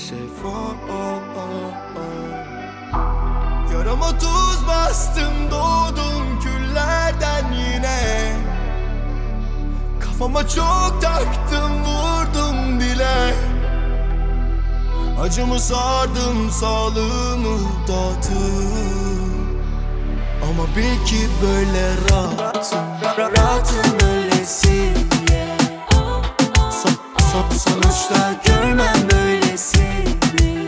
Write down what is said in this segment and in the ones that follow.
maalesef. Yarama tuz bastım, doğdum küllerden yine. Kafama çok taktım, vurdum bile. Acımı sardım, sağlığımı dağıttım. Ama bil ki böyle rahatım öylesiye. Sonuçta görmem böylesini.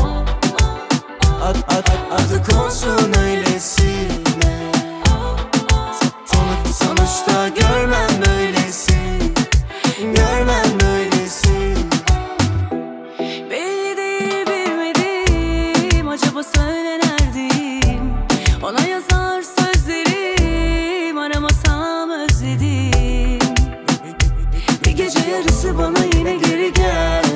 Adı konsun öylesine. Sonuçta görmem böylesini. Görmem böylesini. Belli değil bilmediğim, acaba söyle neredeyim? Ona yazar sözlerim, aramasam özledim. Bir gece yarısı bana yine geri gel.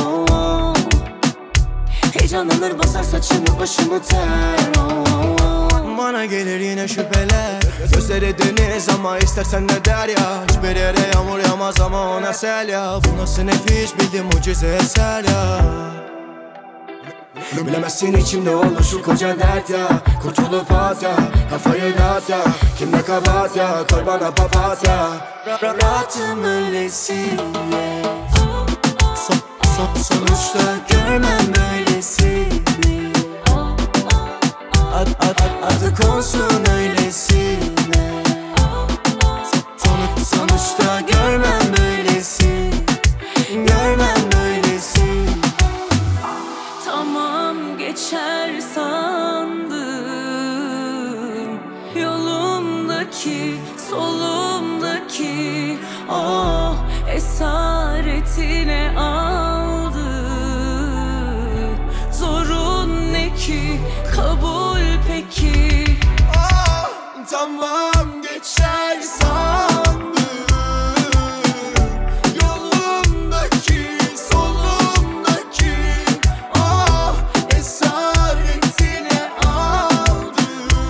Heyecanlanır basar saçımı başımı ter. Bana gelir yine şüpheler. Gözleri deniz ama istersen de derya. Hiçbir yere yağmur yağmaz ama ona sel ya. Bu nasıl nefis bildim mucize eser ya. Bilemezsin içimde olur şu koca dert ya. Kurtulup at ya, kafayı dağıt ya. Kim ne kabahat ya, koy bana papatya. Rahatım öylesiye. Sonuçta görmem böylesini. Adı konsun öylesine. Sonuçta görmem böylesini. Görmem böylesini. Tamam geçer sandım, yolumdaki, solumdaki o esaretine aldı. Zorun ne ki, kabul peki? Tamam geçer sandım, yolumdaki, solumdaki ah esaretine aldı.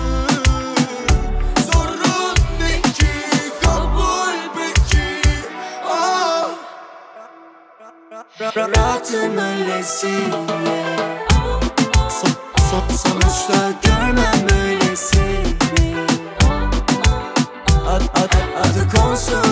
Zorun ne ki, kabul peki? Rahatım öylesiye. Sonuçta görmem böylesini. Adı konsun